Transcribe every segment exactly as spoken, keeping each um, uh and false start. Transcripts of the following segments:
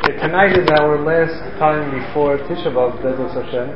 Okay, tonight is our last time before Tisha B'Av, B'ezras Hashem.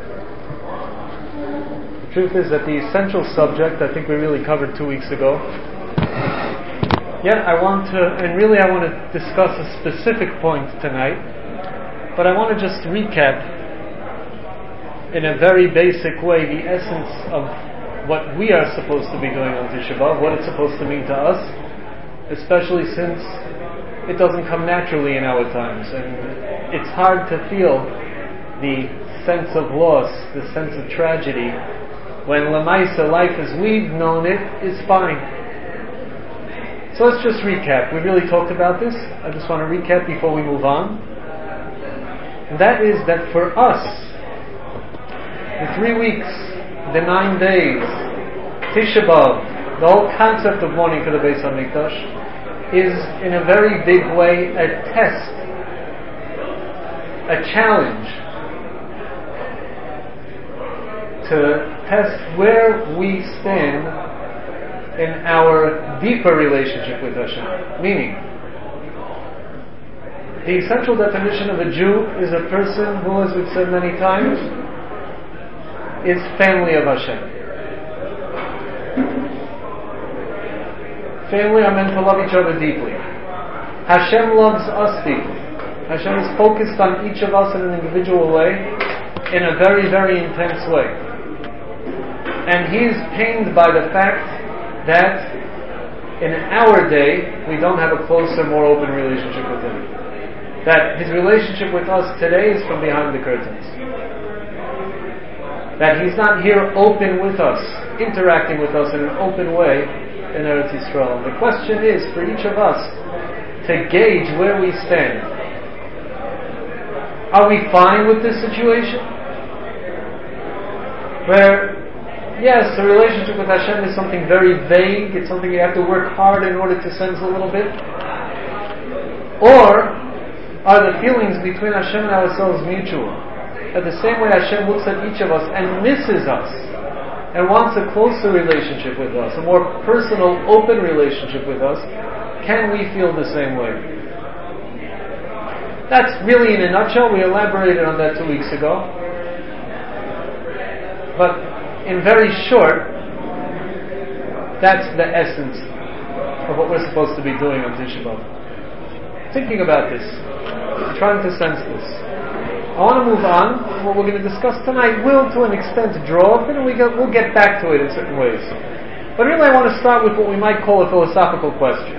The truth is that the essential subject, I think we really covered two weeks ago. Yet I want to, and really I want to discuss a specific point tonight, but I want to just recap in a very basic way the essence of what we are supposed to be doing on Tisha B'Av, what it's supposed to mean to us, especially since it doesn't come naturally in our times, and it's hard to feel the sense of loss, the sense of tragedy, when Lamaisa, life as we've known it, is fine. So let's just recap. We really talked about this. I just want to recap before we move on. And that is that for us, the three weeks, the nine days, Tisha B'Av, the whole concept of mourning for the Beis HaMikdash, is in a very big way a test, a challenge to test where we stand in our deeper relationship with Hashem. Meaning, the essential definition of a Jew is a person who, as we've said many times, is family of Hashem. Family are meant to love each other deeply. Hashem loves us deeply. Hashem is focused on each of us in an individual way, in a very, very intense way. And He is pained by the fact that in our day, we don't have a closer, more open relationship with Him. That His relationship with us today is from behind the curtains. That He's not here open with us, interacting with us in an open way in Eretz Yisrael. And the question is for each of us to gauge where we stand. Are we fine with this situation? Where, yes, the relationship with Hashem is something very vague, it's something you have to work hard in order to sense a little bit? Or are the feelings between Hashem and ourselves mutual? At the same way Hashem looks at each of us and misses us and wants a closer relationship with us, a more personal, open relationship with us, can we feel the same way? That's really in a nutshell. We elaborated on that two weeks ago. But in very short, that's the essence of what we're supposed to be doing on Tisha B'Av. Thinking about this, trying to sense this. I want to move on. What we're going to discuss tonight will, to an extent, draw, but we get, we'll get back to it in certain ways. But really I want to start with what we might call a philosophical question.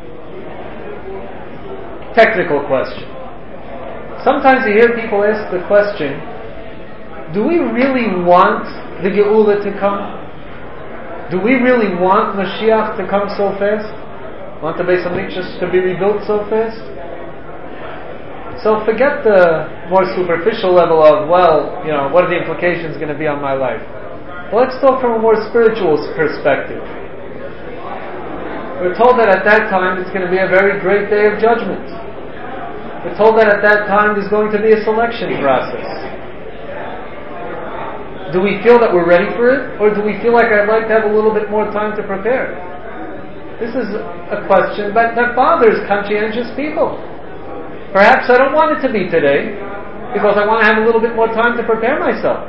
Technical question. Sometimes you hear people ask the question, do we really want the Geula to come? Do we really want Mashiach to come so fast? Want the Beis HaMikdash to be rebuilt so fast? So forget the more superficial level of, well, you know, what are the implications going to be on my life? Well, let's talk from a more spiritual perspective. We're told that at that time it's going to be a very great day of judgment. We're told that at that time there's going to be a selection process. Do we feel that we're ready for it? Or do we feel like I'd like to have a little bit more time to prepare? This is a question that, that bothers conscientious people. Perhaps I don't want it to be today because I want to have a little bit more time to prepare myself.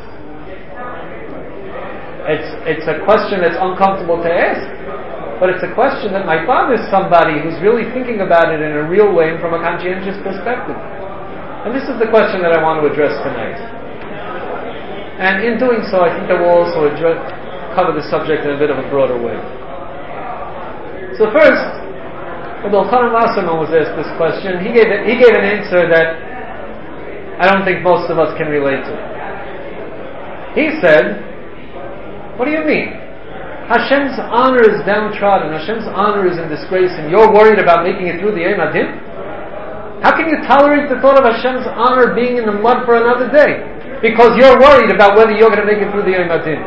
It's it's a question that's uncomfortable to ask, but it's a question that might bother somebody who's really thinking about it in a real way and from a conscientious perspective. And this is the question that I want to address tonight. And in doing so, I think I will also address, cover the subject in a bit of a broader way. So first, when Elchanan Wasserman was asked this question, he gave it, he gave an answer that I don't think most of us can relate to. He said, what do you mean? Hashem's honor is downtrodden, Hashem's honor is in disgrace, and you're worried about making it through the Yom Adin? How can you tolerate the thought of Hashem's honor being in the mud for another day? Because you're worried about whether you're going to make it through the Yom Adin.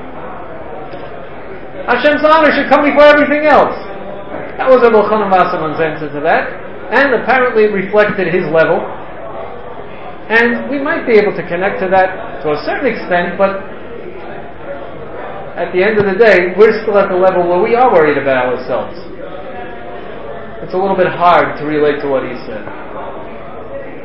Hashem's honor should come before everything else. That was Rabbi Elchanan Wasserman's answer to that, and apparently it reflected his level. And we might be able to connect to that to a certain extent, but at the end of the day, we're still at the level where we are worried about ourselves. It's a little bit hard to relate to what he said.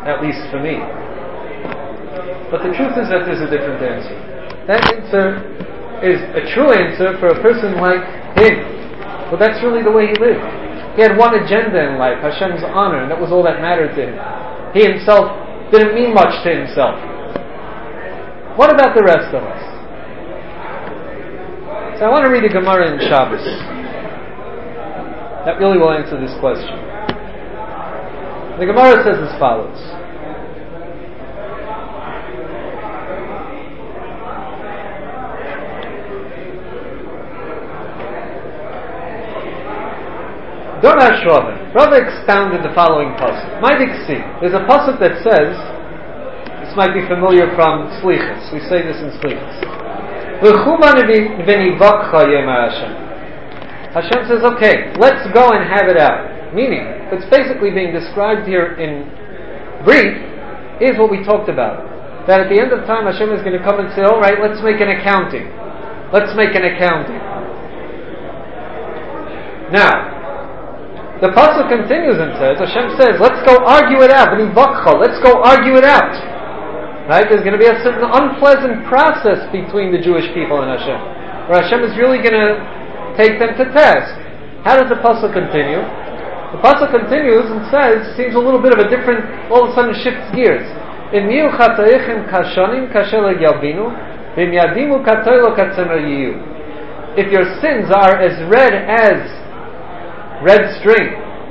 at least for me. But the truth is that there's a different answer. That answer is a true answer for a person like him. But that's really the way he lived. He had one agenda in life, Hashem's honor, and that was all that mattered to him. He himself didn't mean much to himself. What about the rest of us? So I want to read a Gemara in Shabbos. That really will answer this question. The Gemara says as follows. Dorash Rava. Rava expounded the following pasuk. Maidiksi. There's a pasuk that says, this might be familiar from Slichas. We say this in Slichas. Hashem says, okay, let's go and have it out. Meaning, what's basically being described here in brief is what we talked about. That at the end of time, Hashem is going to come and say, all right, let's make an accounting. Let's make an accounting. Now, the pasuk continues and says, Hashem says, let's go argue it out. Let's go argue it out. Right? There's going to be a certain unpleasant process between the Jewish people and Hashem, where Hashem is really going to take them to task. How does the pasuk continue? The pasuk continues and says, seems a little bit of a different, all of a sudden shifts gears. If your sins are as red as red string,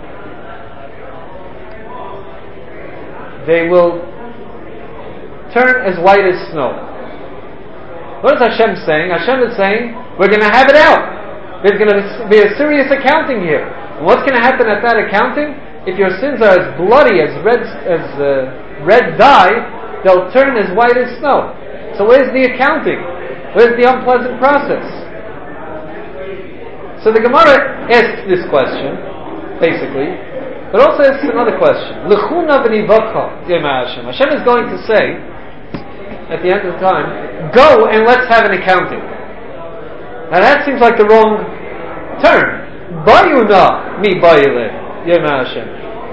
they will turn as white as snow. What is Hashem saying? Hashem is saying, we're going to have it out. There's going to be a serious accounting here. And what's going to happen at that accounting? If your sins are as bloody as red as uh, red dye, they'll turn as white as snow. So where's the accounting? Where's the unpleasant process? So the Gemara asks this question, basically, but also asks another question. Hashem is going to say, at the end of the time, go and let's have an accounting. Now that seems like the wrong turn. Bayuna mi bayile yema Hashem.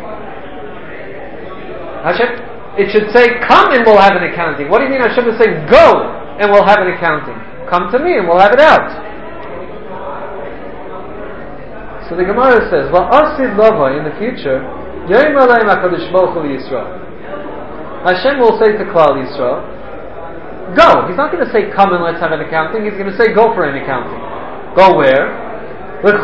Hashem, it should say, come and we'll have an accounting. What do you mean Hashem is saying, go and we'll have an accounting? Come to me and we'll have it out. So the Gemara says, well, Asid Lava in the future, Hashem will say to Klal Yisrael, go. He's not going to say, come and let's have an accounting. He's going to say, go for an accounting. Go where? Go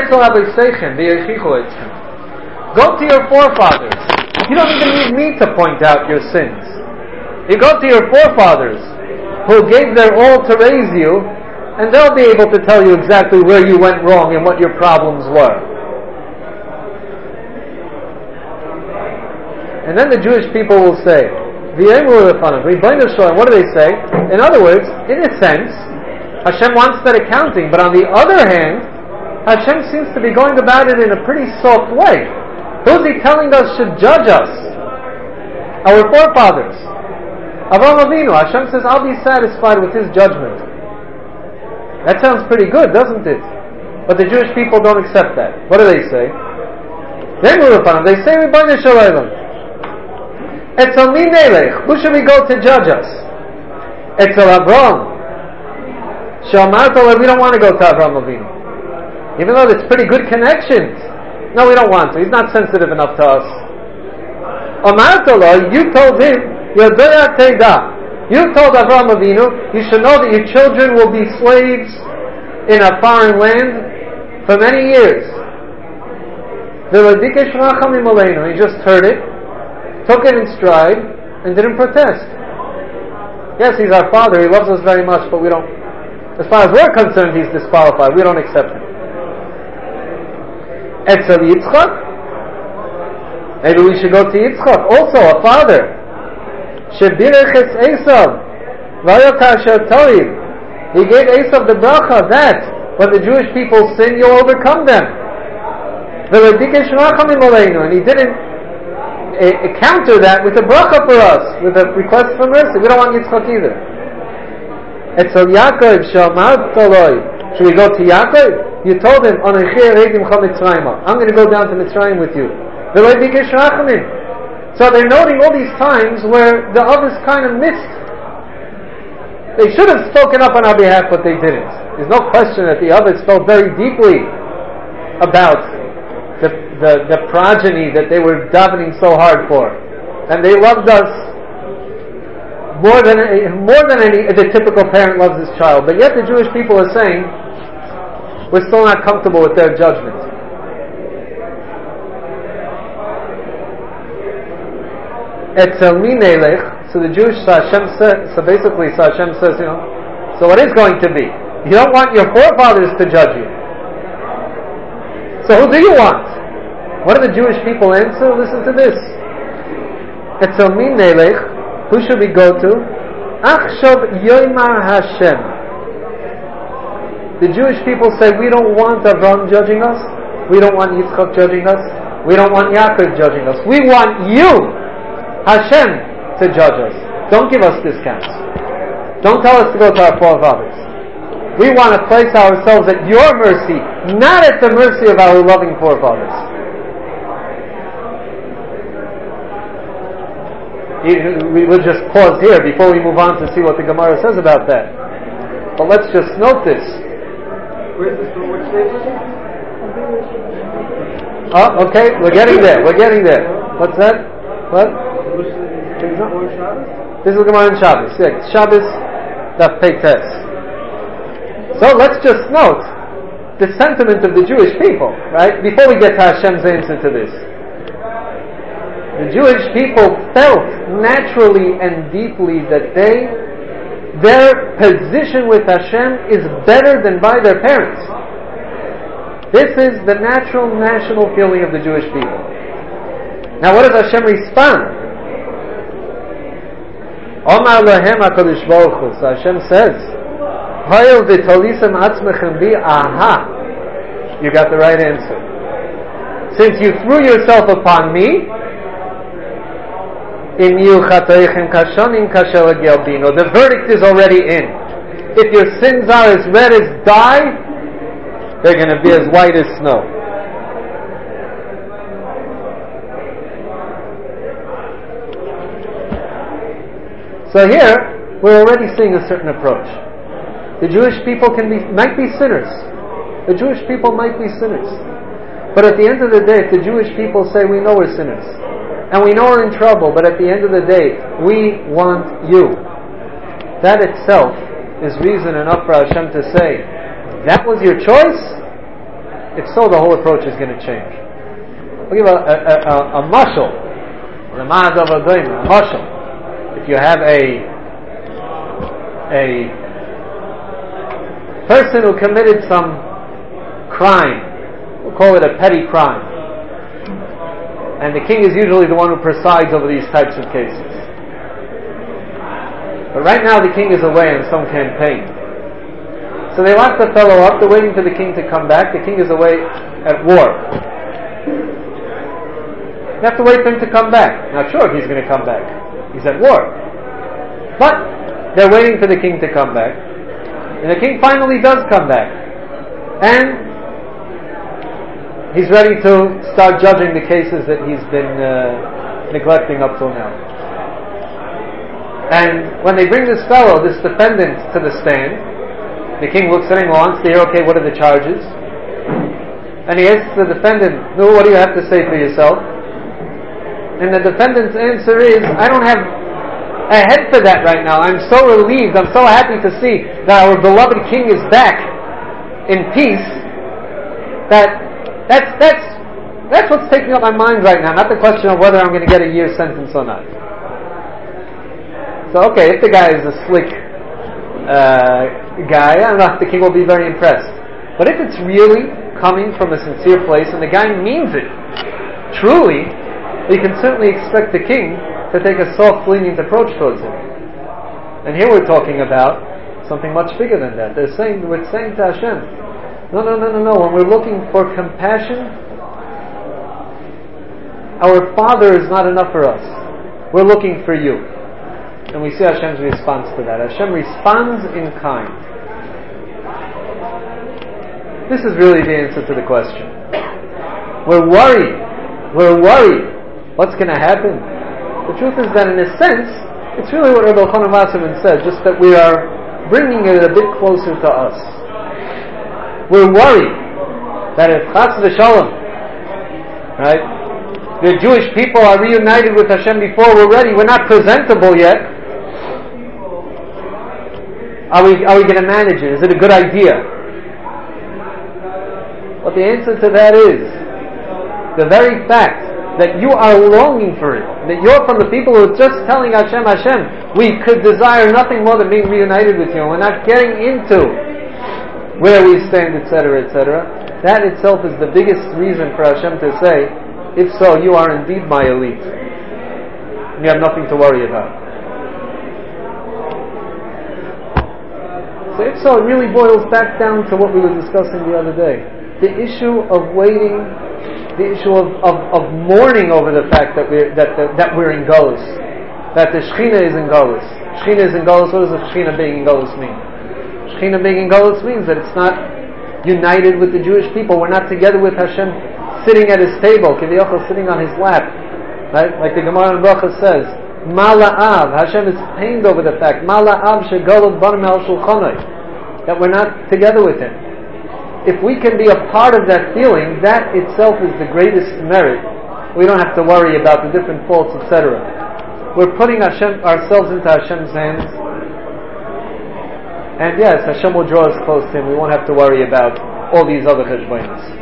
to your forefathers. You don't even need me to point out your sins. You go to your forefathers who gave their all to raise you, and they'll be able to tell you exactly where you went wrong and what your problems were. And then the Jewish people will say, what do they say? In other words, in a sense, Hashem wants that accounting, but on the other hand, Hashem seems to be going about it in a pretty soft way. Who's He telling us should judge us? Our forefathers. Avraham Avinu. Hashem says, I'll be satisfied with his judgment. That sounds pretty good, doesn't it? But the Jewish people don't accept that. What do they say? They say, Ribono Shel Olam, Etzel mi nelech? Who should we go to judge us? Etzel Avraham. Shalmartala, we don't want to go to Avraham Avinu. Even though there's pretty good connections. No, we don't want to. He's not sensitive enough to us. Amartala, you told him, Yodoya Teda. You told Avraham Avinu, you should know that your children will be slaves in a foreign land for many years. He just heard it, took it in stride, and didn't protest. Yes, he's our father, he loves us very much, but we don't, as far as we're concerned, he's disqualified. We don't accept him. Etzel Yitzchak? Maybe we should go to Yitzchak, also a father. Shebirech es Esav, Vayota Asher Toiv. He gave Esav the bracha that when the Jewish people sin, you'll overcome them. And he didn't uh, counter that with a bracha for us, with a request for mercy. We don't want Yitzchak either. Etzel Yaakov Shalmad Toloi. Should we go to Yaakov? You told him, I'm going to go down to Mitzrayim with you. So they're noting all these times where the others kind of missed. They should have spoken up on our behalf, but they didn't. There's no question that the others felt very deeply about the, the, the progeny that they were davening so hard for. And they loved us more than more than any the typical parent loves his child. But yet the Jewish people are saying, we're still not comfortable with their judgment. Etzel minelech. So the Jewish, so Hashem said, so basically, so Hashem says, you know, so what is going to be? You don't want your forefathers to judge you. So who do you want? What do the Jewish people answer? Listen to this. Etzel minelech. Who should we go to? Achshav yoymar Hashem. The Jewish people say, we don't want Avraham judging us. We don't want Yitzchak judging us. We don't want Yaakov judging us. We want you, Hashem, to judge us. Don't give us discounts. Don't tell us to go to our forefathers. We want to place ourselves at your mercy, not at the mercy of our loving forefathers. We will just pause here before we move on to see what the Gemara says about that. But let's just note this. Where's this from? Which state? Oh, okay, we're getting there. We're getting there. What's that? What? This is Gemara in Shabbos. Yeah, Shabbos, Daf Peites. So let's just note the sentiment of the Jewish people, right? Before we get to Hashem's answer to this. The Jewish people felt naturally and deeply that they, their position with Hashem is better than by their parents. This is the natural national feeling of the Jewish people. Now what does Hashem respond? Omar lahem HaKadosh Baruch Hu. So Hashem says, Hayil v'talisem atzmechem bi, aha. You got the right answer. Since you threw yourself upon me, im yu chatoichem kashonim kasher hagel bino. The verdict is already in. If your sins are as red as dye, they're going to be as white as snow. So here, we're already seeing a certain approach. The Jewish people can be, might be sinners. The Jewish people might be sinners. But at the end of the day, if the Jewish people say, we know we're sinners, and we know we're in trouble, but at the end of the day, we want you. That itself is reason enough for Hashem to say, that was your choice? If so, the whole approach is going to change. I'll give a, a, a, a mashal. A mashal. If you have a a person who committed some crime, we'll call it a petty crime, and the king is usually the one who presides over these types of cases. But right now the king is away on some campaign. So they lock the fellow up, they're waiting for the king to come back. The king is away at war. You have to wait for him to come back. Not sure if he's going to come back. He's at war. But they're waiting for the king to come back. And the king finally does come back. And he's ready to start judging the cases that he's been uh, neglecting up till now. And when they bring this fellow, this defendant, to the stand, the king looks at him and wants to hear, okay, what are the charges? And he asks the defendant, no, what do you have to say for yourself? And the defendant's answer is, I don't have a head for that right now. I'm so relieved, I'm so happy to see that our beloved king is back in peace, that that's, that's, that's what's taking up my mind right now, not the question of whether I'm going to get a year's sentence or not. So okay, if the guy is a slick uh, guy, I don't know if the king will be very impressed. But if it's really coming from a sincere place and the guy means it truly, we can certainly expect the king to take a soft, lenient approach towards him. And here we're talking about something much bigger than that. They're saying, we're saying to Hashem, no, no, no, no, no. When we're looking for compassion, our Father is not enough for us. We're looking for you. And we see Hashem's response to that. Hashem responds in kind. This is really the answer to the question. We're worried. We're worried. What's going to happen? The truth is that in a sense, it's really what Rabbi Elchanan Wasserman said, just that we are bringing it a bit closer to us. We're worried that if Chas v'Shalom, right, the Jewish people are reunited with Hashem before we're ready, we're not presentable yet. Are we, are we going to manage it? Is it a good idea? But the answer to that is, the very fact that you are longing for it, that you're from the people who are just telling Hashem, Hashem, we could desire nothing more than being reunited with you, and we're not getting into where we stand, et cetera, et cetera. That itself is the biggest reason for Hashem to say, if so, you are indeed my elite. You have nothing to worry about. So if so, it really boils back down to what we were discussing the other day. The issue of waiting, the issue of, of, of mourning over the fact that we're, that, that, that we're in Golus. That the Shechina is in Golus. Shechina is in Golus. What does the Shechina being in Golus mean? Shechina being in Golus means that it's not united with the Jewish people. We're not together with Hashem sitting at his table, Kiviyachal sitting on his lap. Right? Like the Gemara in Bracha says, Mala'av, Hashem is pained over the fact, Mala'av shegolot banim al shulchanai, that we're not together with him. If we can be a part of that feeling, that itself is the greatest merit. We don't have to worry about the different faults, et cetera. We're putting Hashem, ourselves into Hashem's hands. And yes, Hashem will draw us close to him. We won't have to worry about all these other cheshbonos.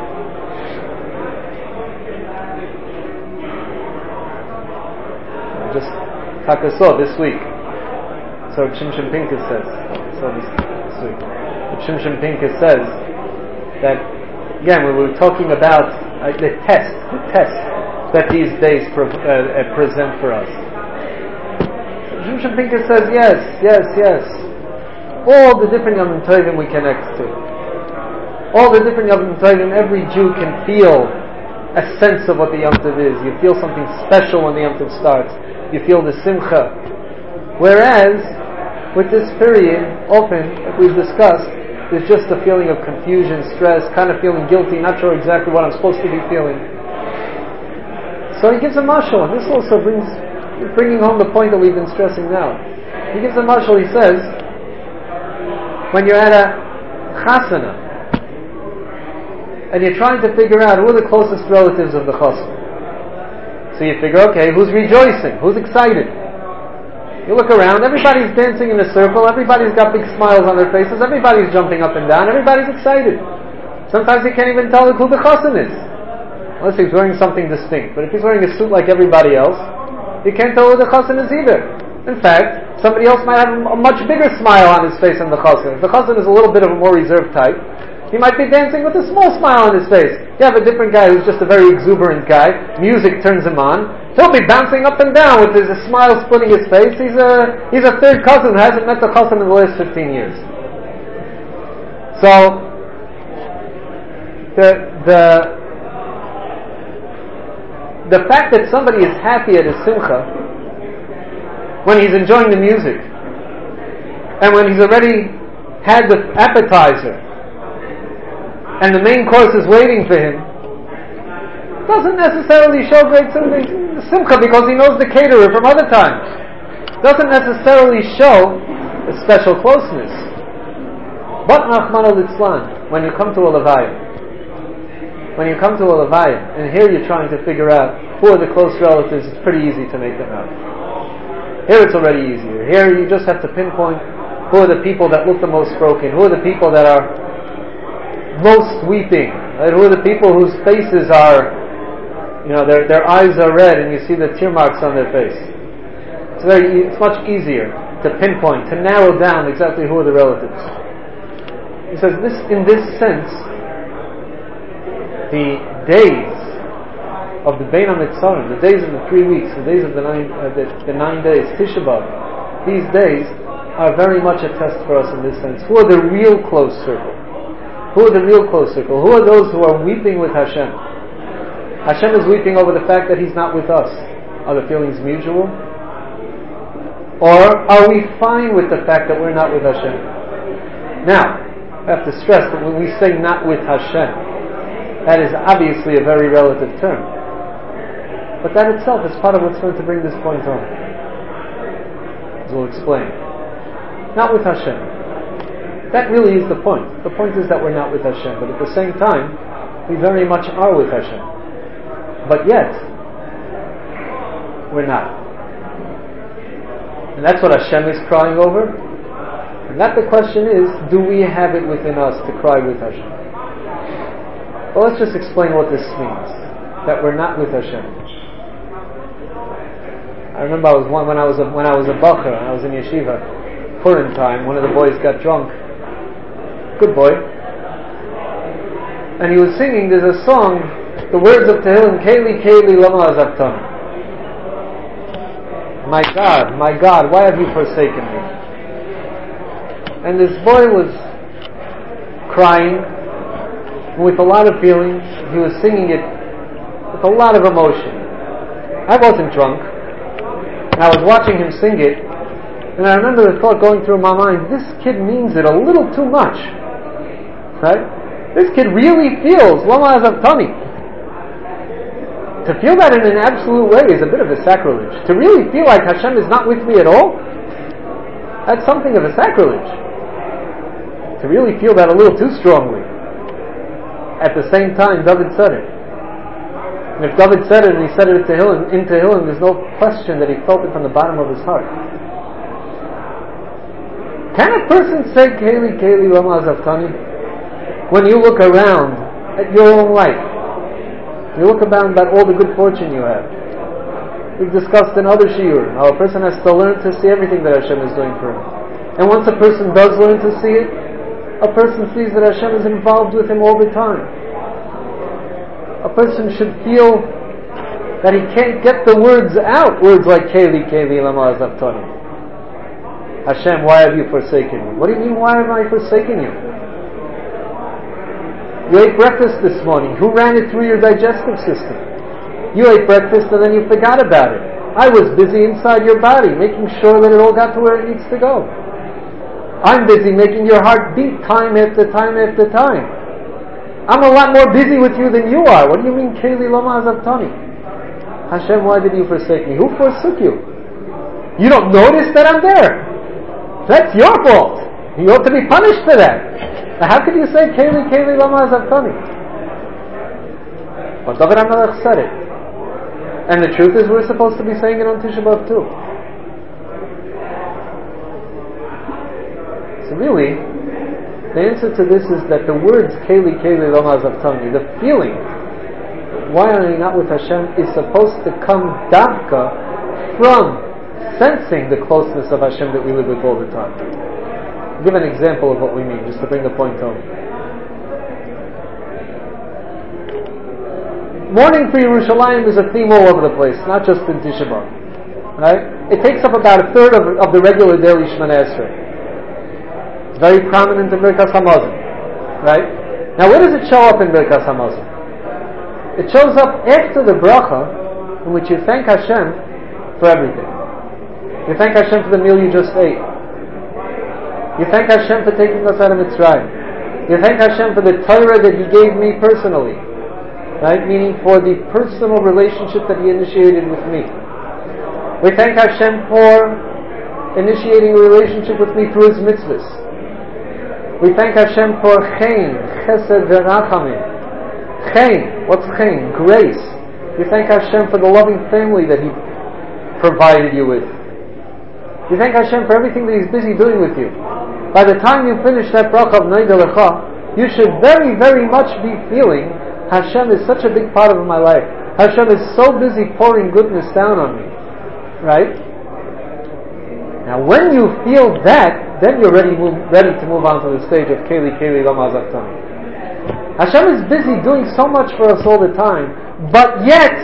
Just Takaso this week. So Shimshon Pincus says. So this, this week. Shimshon Pincus says that, again, when we were talking about uh, the test, the test that these days pre- uh, uh, present for us. Shimshon Pincus says, yes, yes, yes. All the different Yom Tovim we connect to. All the different Yom Tovim, every Jew can feel a sense of what the Yom Tov is. You feel something special when the Yom Tov starts. You feel the Simcha. Whereas, with this period, often, like we've discussed, there's just a feeling of confusion, stress, kind of feeling guilty, not sure exactly what I'm supposed to be feeling. So he gives a mashal, and this also brings, bringing home the point that we've been stressing now. He gives a mashal, he says, when you're at a chasana, and you're trying to figure out who are the closest relatives of the chassan. So you figure, okay, who's rejoicing? Who's excited? You look around, everybody's dancing in a circle, everybody's got big smiles on their faces, everybody's jumping up and down, everybody's excited. Sometimes you can't even tell who the chassan is, unless he's wearing something distinct. But if he's wearing a suit like everybody else, you can't tell who the chassan is either. In fact, somebody else might have a much bigger smile on his face than the chassan. If the chassan is a little bit of a more reserved type, he might be dancing with a small smile on his face. You have a different guy who's just a very exuberant guy. Music turns him on. He'll be bouncing up and down with his smile splitting his face. He's a he's a third cousin who hasn't met the cousin in the last fifteen years. So the the the fact that somebody is happy at his simcha when he's enjoying the music and when he's already had the appetizer and the main course is waiting for him, doesn't necessarily show great simcha because he knows the caterer from other times. Doesn't necessarily show a special closeness. But Rahman al-Islam, when you come to a levaya, when you come to a levaya, and here you're trying to figure out who are the close relatives, it's pretty easy to make them out. Here it's already easier. Here you just have to pinpoint who are the people that look the most broken, who are the people that are most weeping, right? Who are the people whose faces are, you know, their their eyes are red and you see the tear marks on their face. It's very, it's much easier to pinpoint, to narrow down exactly who are the relatives. He says this, in this sense, the days of the Bein HaMetzarim, the days of the three weeks, the days of the nine, uh, the, the nine days, Tisha B'Av, these days are very much a test for us in this sense. Who are the real close circle? Who are the real close circle? Who are those who are weeping with Hashem? Hashem is weeping over the fact that He's not with us. Are the feelings mutual? Or are we fine with the fact that we're not with Hashem? Now, I have to stress that when we say not with Hashem, that is obviously a very relative term. But that itself is part of what's going to bring this point home. As we'll explain. Not with Hashem. That really is the point. The point is that we're not with Hashem, but at the same time, we very much are with Hashem. But yet, we're not. And that's what Hashem is crying over. And that the question is, do we have it within us to cry with Hashem? Well, let's just explain what this means. That we're not with Hashem. I remember I was one, when I was a, when I was a bacher, I was in yeshiva, Purim time, one of the boys got drunk. Good boy. And he was singing, there's a song, the words of Tehillim, Keli, Keli, Lama Azabtani. My God, my God, why have you forsaken me? And this boy was crying with a lot of feelings. He was singing it with a lot of emotion. I wasn't drunk, and I was watching him sing it, and I remember the thought going through my mind, this kid means it a little too much. Right? This kid really feels Lama Azabtani. To feel that in an absolute way is a bit of a sacrilege. To really feel like Hashem is not with me at all, that's something of a sacrilege. To really feel that a little too strongly. At the same time, David said it. And if David said it and he said it to Tehillim, in Tehillim, there's no question that he felt it from the bottom of his heart. Can a person say Keli, Keli, Lama Azabtani when you look around at your own life? You look around at all the good fortune you have. We've discussed in other shiur how a person has to learn to see everything that Hashem is doing for him. And once a person does learn to see it, a person sees that Hashem is involved with him all the time. A person should feel that he can't get the words out. Words like Keli, Keli, Lama Azabtani. Hashem, why have you forsaken me? What do you mean, why have I forsaken you? You ate breakfast this morning. Who ran it through your digestive system? You ate breakfast and then you forgot about it. I was busy inside your body, making sure that it all got to where it needs to go. I'm busy making your heart beat time after time after time. I'm a lot more busy with you than you are. What do you mean, Keli Lama Azabtani? Hashem, why did you forsake me? Who forsook you? You don't notice that I'm there. That's your fault. You ought to be punished for that. Now how could you say Keli, Keli, Lama Azabtani? But David HaMelech said it. And the truth is we're supposed to be saying it on Tisha B'Av too. So really, the answer to this is that the words Keli, Keli, Lama Azabtani, the feeling, why are we not with Hashem, is supposed to come davka from sensing the closeness of Hashem that we live with all the time. I'll give an example of what we mean, just to bring the point home. Mourning for Yerushalayim is a theme all over the place, not just in Tisha B'Av. Right? It takes up about a third of, of the regular daily Shemana Esrei. It's very prominent in Birkas Hamazon. Right? Now, where does it show up in Birkas Hamazon? It shows up after the bracha, in which you thank Hashem for everything. You thank Hashem for the meal you just ate. You thank Hashem for taking us out of Mitzrayim. You thank Hashem for the Torah that He gave me personally. Right? Meaning for the personal relationship that He initiated with me. We thank Hashem for initiating a relationship with me through His mitzvahs. We thank Hashem for Chen, Chesed v'Rachamim. Chen, what's Chen? Grace. You thank Hashem for the loving family that He provided you with. You thank Hashem for everything that He's busy doing with you. By the time you finish that bracha of Noda Lecha, you should very, very much be feeling Hashem is such a big part of my life. Hashem is so busy pouring goodness down on me. Right? Now when you feel that, then you're ready, move, ready to move on to the stage of Keli, Keli, Lama Azabtani. Hashem is busy doing so much for us all the time, but yet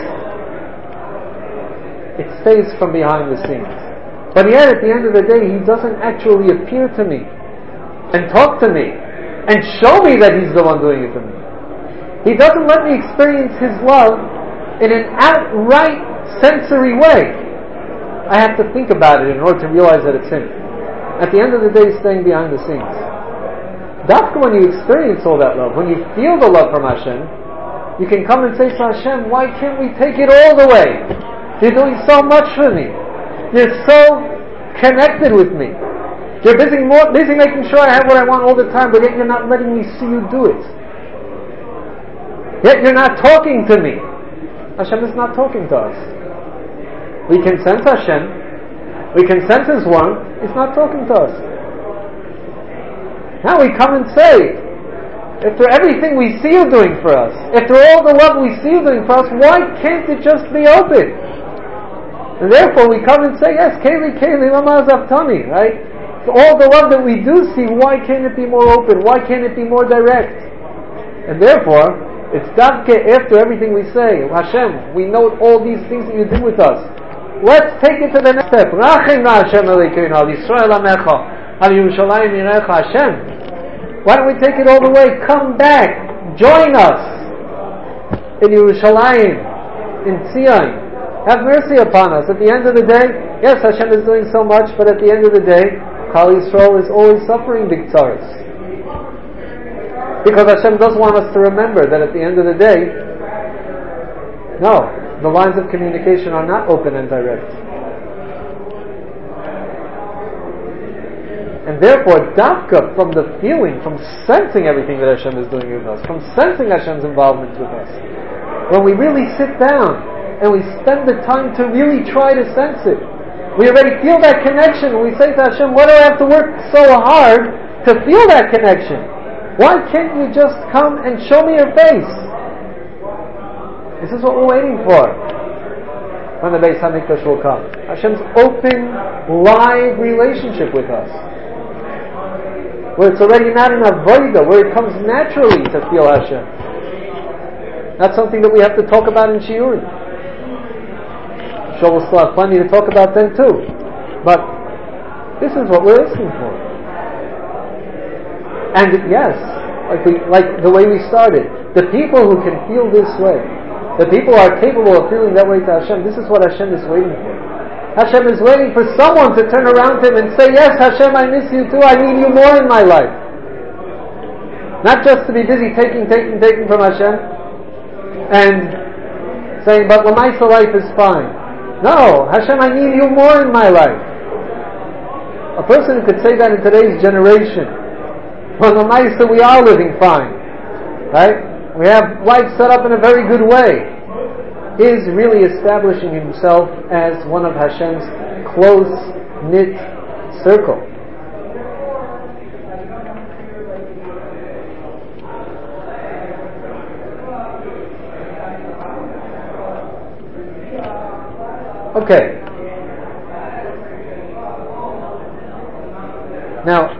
it stays from behind the scenes. But yet at the end of the day, He doesn't actually appear to me and talk to me and show me that He's the one doing it to me. He doesn't let me experience His love in an outright sensory way. I have to think about it in order to realize that it's Him. At the end of the day, He's staying behind the scenes. That's when you experience all that love, when you feel the love from Hashem, You can come and say to Hashem, why can't we take it all the way? You're doing so much for me. You're so connected with me. You're busy, more, busy making sure I have what I want all the time, but yet you're not letting me see you do it. Yet you're not talking to me. Hashem is not talking to us. We can sense Hashem. We can sense His warmth. He's not talking to us. Now we come and say, after everything we see you doing for us, after all the love we see you doing for us, why can't it just be open? And therefore we come and say, yes, Keli, Keli, Lama Zaftani, right? So all the love that we do see, why can't it be more open? Why can't it be more direct? And therefore, it's davke after everything we say, Hashem, we know all these things that you did with us. Let's take it to the next step. Rachim na Hashem Elokeinu, al Yisrael amecha, al Yerushalayim yirecha. Hashem, why don't we take it all the way? Come back, join us in Yerushalayim, in Tzion. Have mercy upon us. At the end of the day, yes, Hashem is doing so much, but at the end of the day, Klal Yisrael is always suffering big tzaras. Because Hashem does want us to remember that at the end of the day, no, the lines of communication are not open and direct. And therefore, dafka, from the feeling, from sensing everything that Hashem is doing with us, from sensing Hashem's involvement with us, when we really sit down and we spend the time to really try to sense it, we already feel that connection. We say to Hashem, why do I have to work so hard to feel that connection? Why can't you just come and show me your face? This is what we're waiting for when the Beis HaMikdash will come. Hashem's open, live relationship with us, where it's already not an avodah, where it comes naturally to feel Hashem. That's something that we have to talk about in Shiurim. I'm sure we'll still have plenty to talk about then too. But this is what we're asking for. And yes, like we, like the way we started, the people who can feel this way, the people who are capable of feeling that way to Hashem, this is what Hashem is waiting for. Hashem is waiting for someone to turn around to Him and say, yes, Hashem, I miss you too, I need you more in my life. Not just to be busy taking, taking, taking from Hashem and saying, but Lamaisa life is fine. No, Hashem, I need you more in my life. A person who could say that in today's generation, well, Lamaisa, we are living fine, right? We have life set up in a very good way, is really establishing himself as one of Hashem's close-knit circle. Okay. Now,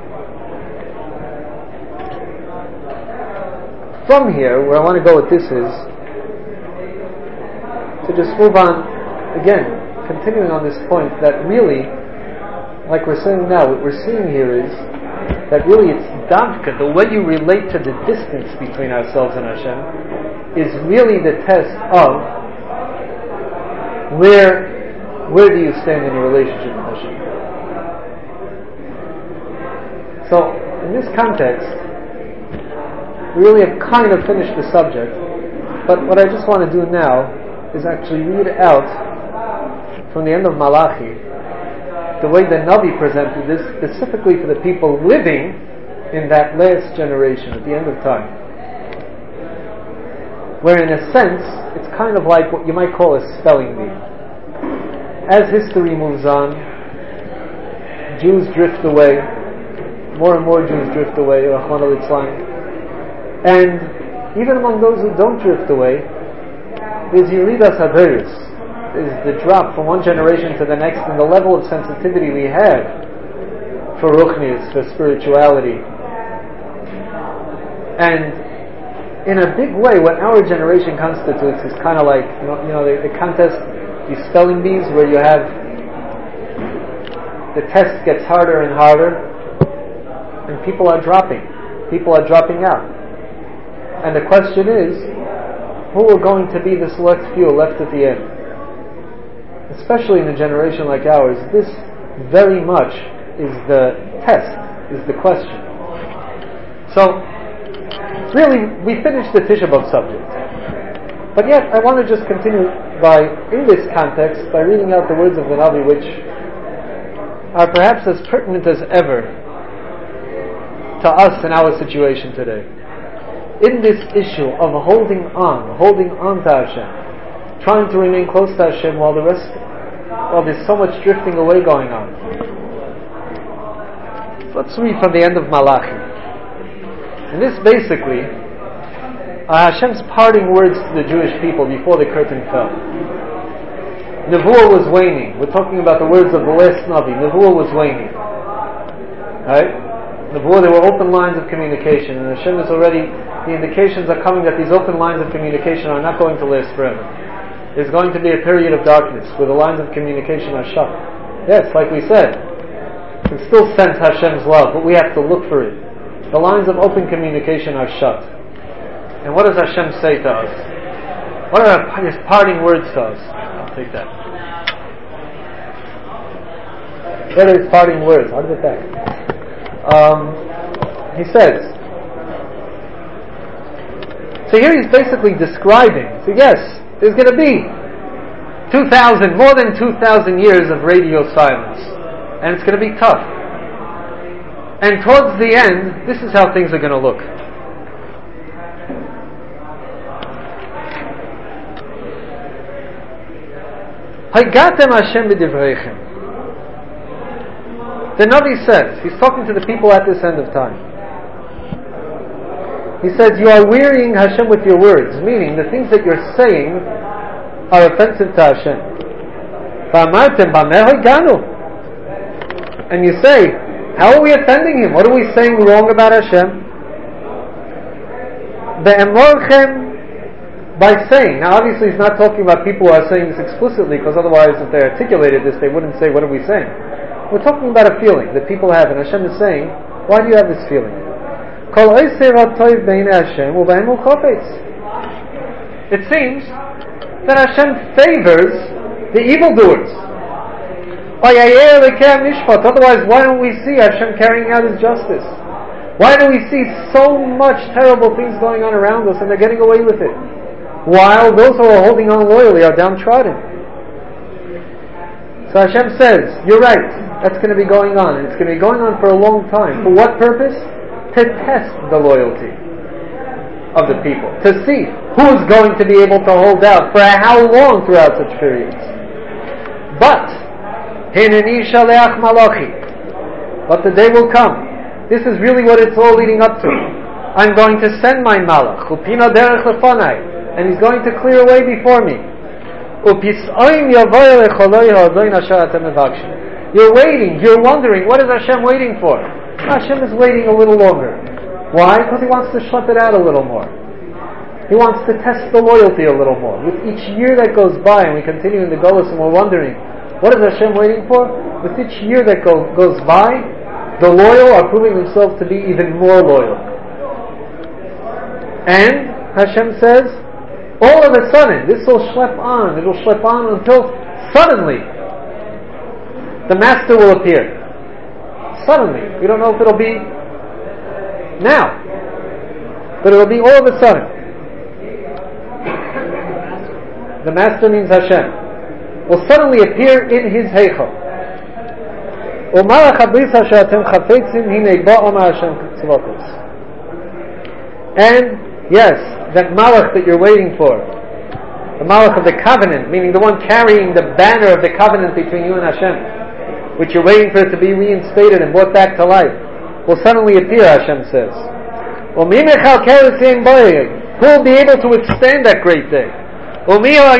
from here, where I want to go with this is to just move on, again, continuing on this point that really, like we're saying now, what we're seeing here is that really it's davka, the way you relate to the distance between ourselves and Hashem is really the test of where where do you stand in your relationship with Hashem. So, in this context, we really have kind of finished the subject, but what I just want to do now is actually read out from the end of Malachi the way the Navi presented this specifically for the people living in that last generation at the end of time, where in a sense it's kind of like what you might call a spelling bee. As history moves on, Jews drift away, more and more Jews drift away, Rachmana litzlan. And even among those who don't drift away, there's Yeridas Haveris, is the drop from one generation to the next in the level of sensitivity we have for ruchnius, for spirituality. And in a big way, what our generation constitutes is kind of like, you know, you know the, the contest, these spelling bees, where you have the test gets harder and harder, and people are dropping. People are dropping out. And the question is, who are going to be the select few left at the end? Especially in a generation like ours, this very much is the test, is the question. So, really, we finished the Tisha B'Av subject. But yet, I want to just continue by, in this context, by reading out the words of the Navi, which are perhaps as pertinent as ever to us in our situation today. In this issue of holding on, holding on to Hashem, trying to remain close to Hashem while the rest, while there's so much drifting away going on. Let's read from the end of Malachi. And this basically are Hashem's parting words to the Jewish people before the curtain fell. Nevuah was waning. We're talking about the words of the last Navi. Nevuah was waning. Right? Nevuah, there were open lines of communication, and Hashem is already, the indications are coming that these open lines of communication are not going to last forever. There's going to be a period of darkness where the lines of communication are shut. Yes, like we said, we can still sense Hashem's love, but we have to look for it. The lines of open communication are shut. And what does Hashem say to us? What are His parting words to us? I'll take that. What are His parting words? I'll give it back. Um, he says, so here he's basically describing, so yes, there's going to be two thousand, more than two thousand years of radio silence, and it's going to be tough. And towards the end, this is how things are going to look. Hagatem Hashem b'divreichem. The Navi says, he's talking to the people at this end of time. He says, you are wearying Hashem with your words, meaning the things that you're saying are offensive to Hashem. And you say, how are we offending Him? What are we saying wrong about Hashem? By saying, now obviously he's not talking about people who are saying this explicitly, because otherwise if they articulated this they wouldn't say, what are we saying? We're talking about a feeling that people have, and Hashem is saying, why do you have this feeling? It seems that Hashem favors the evildoers. Otherwise, why don't we see Hashem carrying out His justice? Why do we see so much terrible things going on around us and they're getting away with it? While those who are holding on loyally are downtrodden. So Hashem says, you're right, that's going to be going on, and it's going to be going on for a long time. For what purpose? To test the loyalty of the people. To see who's going to be able to hold out for how long throughout such periods. But, Hineni Shaleach Malachi. But the day will come. This is really what it's all leading up to. I'm going to send my Malach, Upina Derech Lefanai, and he's going to clear a way before me. You're waiting, you're wondering, what is Hashem waiting for? Hashem is waiting a little longer. Why? Because He wants to schlep it out a little more. He wants to test the loyalty a little more. With each year that goes by, and we continue in the Golus and we're wondering, what is Hashem waiting for? With each year that go, goes by, the loyal are proving themselves to be even more loyal. And Hashem says, all of a sudden, this will schlep on. It will schlep on until suddenly the Master will appear. Suddenly. We don't know if it'll be now. But it'll be all of a sudden. The Master means Hashem. Will suddenly appear in His Heichal. And yes, that Malach that you're waiting for, the Malach of the covenant, meaning the one carrying the banner of the covenant between you and Hashem, which you're waiting for it to be reinstated and brought back to life, will suddenly appear, Hashem says. Who will be able to withstand that great day? Who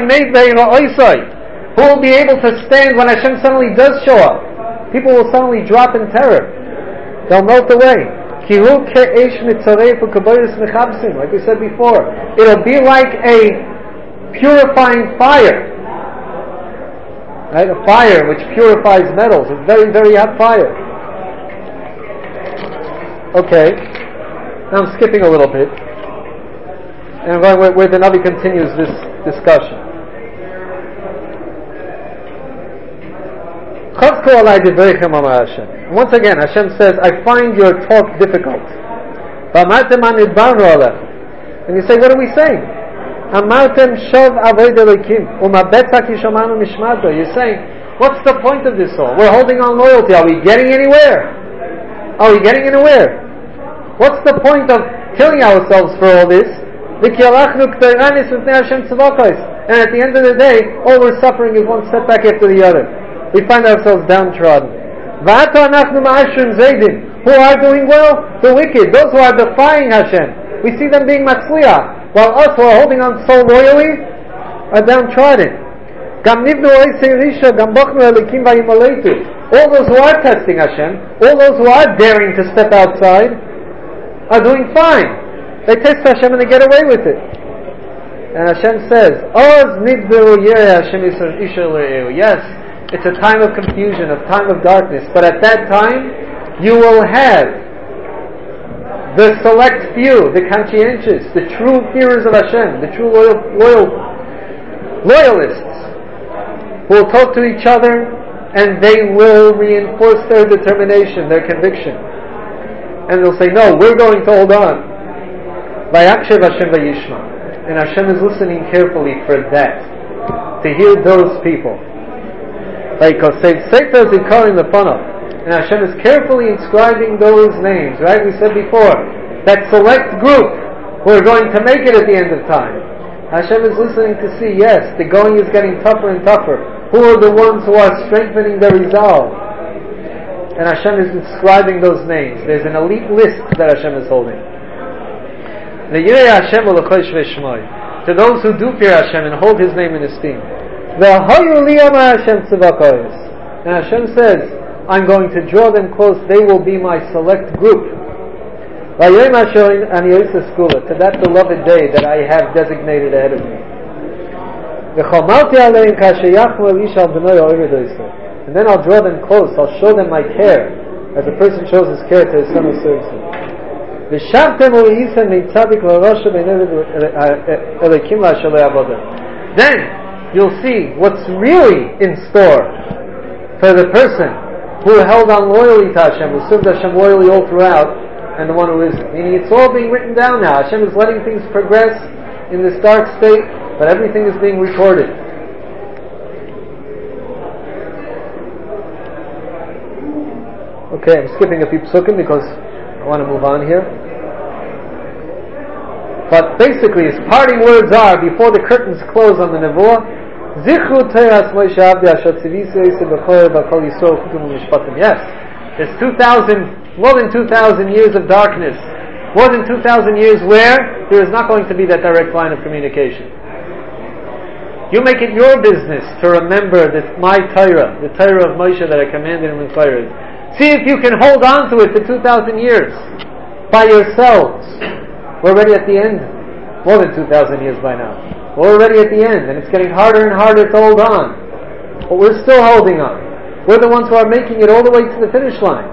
will be able to stand when Hashem suddenly does show up? People will suddenly drop in terror. They'll melt away. Like we said before, it'll be like a purifying fire. Right? A fire which purifies metals. A very, very hot fire. Okay. Now I'm skipping a little bit. And I'm going where, where the Navi continues this discussion. Once again, Hashem says, I find your talk difficult. And you say, what are we saying? Amartem shov avoid Elokim umabetza ki shomanu nishmato. You're saying, what's the point of this all? We're holding on loyalty. Are we getting anywhere? Are we getting anywhere? What's the point of killing ourselves for all this? And at the end of the day, all we're suffering is one setback after the other. We find ourselves downtrodden. Who are doing well? The wicked, those who are defying Hashem. We see them being matzliach, while us who are holding on so loyally are downtrodden. All those who are testing Hashem, all those who are daring to step outside, are doing fine. They test Hashem and they get away with it. And Hashem says, yes, it's a time of confusion, a time of darkness, but at that time you will have the select few, the conscientious, the true fearers of Hashem, the true loyal, loyal loyalists, who will talk to each other and they will reinforce their determination, their conviction. And they'll say, no, we're going to hold on. Vayakshev Hashem vayishma. And Hashem is listening carefully for that, to hear those people. And Hashem is carefully inscribing those names, right? We said before, that select group who are going to make it at the end of time. Hashem is listening to see, yes, the going is getting tougher and tougher. Who are the ones who are strengthening their resolve? And Hashem is inscribing those names. There's an elite list that Hashem is holding. To those who do fear Hashem and hold His name in esteem. And Hashem says, I'm going to draw them close. They will be my select group. To that beloved day that I have designated ahead of me. And then I'll draw them close. I'll show them my care, as a person shows his care to his son who serves him. Then you'll see what's really in store for the person who held on loyally to Hashem, who served Hashem loyally all throughout, and the one who isn't. Meaning it's all being written down now. Hashem is letting things progress in this dark state, but everything is being recorded. Okay, I'm skipping a few psukim because I want to move on here. But basically, his parting words are, before the curtains close on the Nevuah, Zichru Teras Moshe Avdi Asher Tzivisi Yosef B'Choyer B'Kol Yisrael Chukim U'Mishpatim. Yes, there's two thousand, more than two thousand years of darkness, more than two thousand years where there is not going to be that direct line of communication. You make it your business to remember that my Torah, the Torah of Moshe that I commanded him in Torah. See if you can hold on to it for two thousand years by yourselves. We're already at the end. More than two thousand years by now. We're already at the end, and it's getting harder and harder to hold on. But we're still holding on. We're the ones who are making it all the way to the finish line.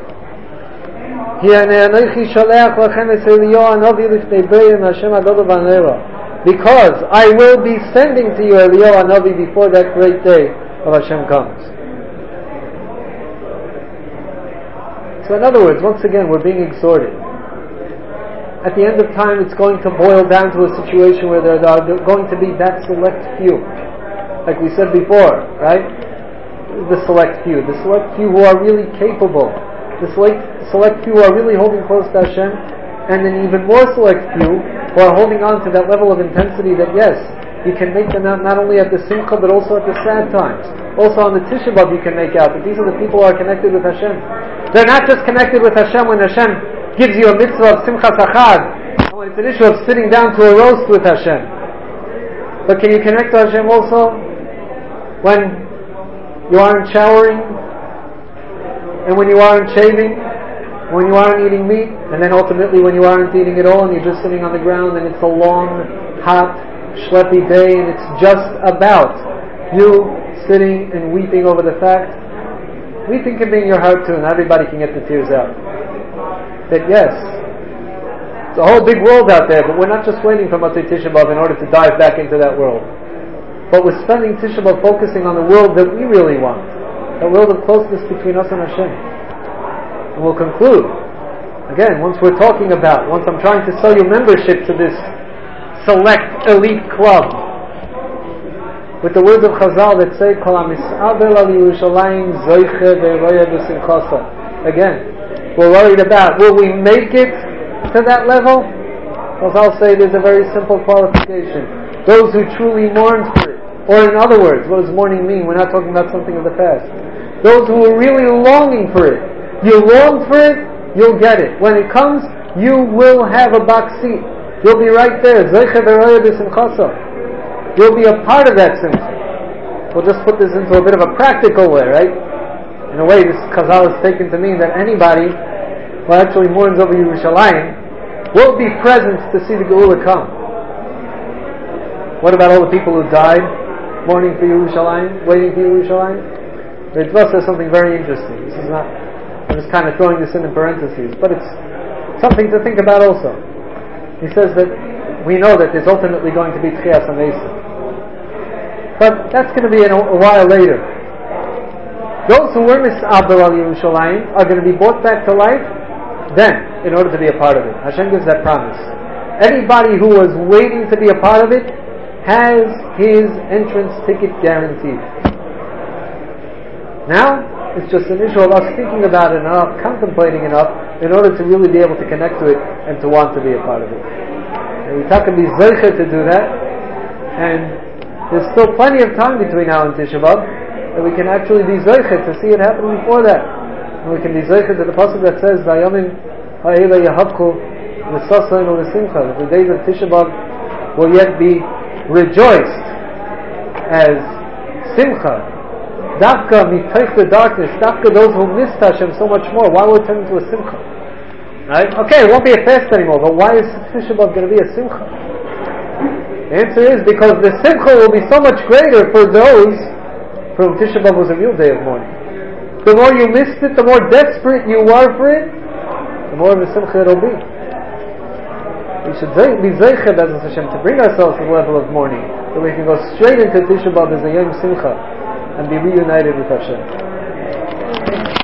Because I will be sending to you Eliyahu Hanavi before that great day of Hashem comes. So in other words, once again, we're being exhorted. At the end of time, it's going to boil down to a situation where there are going to be that select few. Like we said before, right? The select few. The select few who are really capable. The select, select few who are really holding close to Hashem. And an even more select few who are holding on to that level of intensity that, yes, you can make them out not only at the Simcha, but also at the sad times. Also on the Tisha B'Av you can make out that these are the people who are connected with Hashem. They're not just connected with Hashem when Hashem gives you a mitzvah of Simchas Achad, and when it's an issue of sitting down to a roast with Hashem. But can you connect to Hashem also when you aren't showering, and when you aren't shaving, when you aren't eating meat, and then ultimately when you aren't eating at all and you're just sitting on the ground and it's a long, hot, schleppy day and it's just about you sitting and weeping over the fact. Weeping can be in your heart too, and everybody can get the tears out. That yes, it's a whole big world out there, but we're not just waiting for Motzei Tisha B'Av in order to dive back into that world. But we're spending Tisha B'Av focusing on the world that we really want, that world of closeness between us and Hashem. And we'll conclude, again, once we're talking about, once I'm trying to sell you membership to this select elite club. With the words of Chazal that say, Kol ha'mis'abel al Yerushalayim zoiche ve'roya b'simchasa. Again, we're worried about, will we make it to that level? Chazal say there's a very simple qualification. Those who truly mourn for it. Or in other words, what does mourning mean? We're not talking about something of the past. Those who are really longing for it. You long for it, you'll get it. When it comes, you will have a box seat. You'll be right there. Zoiche ve'roya b'simchasa. You'll be a part of that simcha. We'll just put this into a bit of a practical way, right? In a way, this Chazal is taken to mean that anybody who actually mourns over Yerushalayim will be present to see the Geula come. What about all the people who died mourning for Yerushalayim, waiting for Yerushalayim? The Ritva says something very interesting. This is not, I'm just kind of throwing this in in parentheses, but it's something to think about also. He says that we know that there's ultimately going to be Tchiyas HaMesim. But that's going to be in a, a while later. Those who were mis'abel al Yerushalayim are going to be brought back to life then, in order to be a part of it. Hashem gives that promise. Anybody who was waiting to be a part of it has his entrance ticket guaranteed. Now, it's just an issue of us thinking about it enough, contemplating enough, in order to really be able to connect to it and to want to be a part of it. And we talk and be zeicher to do that, and there's still plenty of time between now and Tisha B'Av that we can actually be zeicher to see it happen before that. And we can be zeicher to the pasuk that says, "Vayomim ha'ela yahavku l'sasayin u'lesimcha." The days of Tisha B'Av will yet be rejoiced as simcha. Dafka mitoich the darkness. Dafka those who missed Hashem so much more. Why will it turn into a simcha? Right? Okay, it won't be a fast anymore. But why is Tisha B'Av going to be a simcha? The answer is because the simcha will be so much greater for those for whom Tisha B'Av was a real day of mourning. The more you missed it, the more desperate you are for it, the more of a simcha it will be. We should be zeicher, B'ezras Hashem, to bring ourselves to the level of mourning, so we can go straight into Tisha B'Av as a Yom Simcha and be reunited with Hashem.